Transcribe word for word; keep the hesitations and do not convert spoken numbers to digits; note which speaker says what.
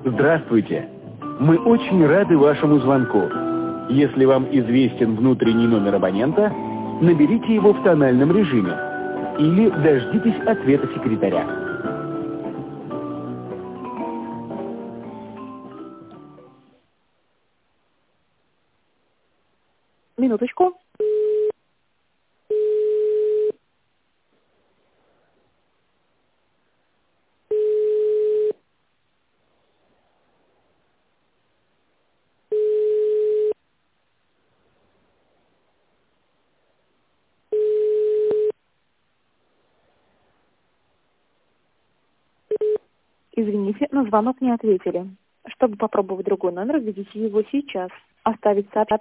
Speaker 1: Здравствуйте. Мы очень рады вашему звонку. Если вам известен внутренний номер абонента, наберите его в тональном режиме или дождитесь ответа секретаря.
Speaker 2: Минуточку. Извините, на звонок не ответили. Чтобы попробовать другой номер, введите его сейчас. Оставить сообщение.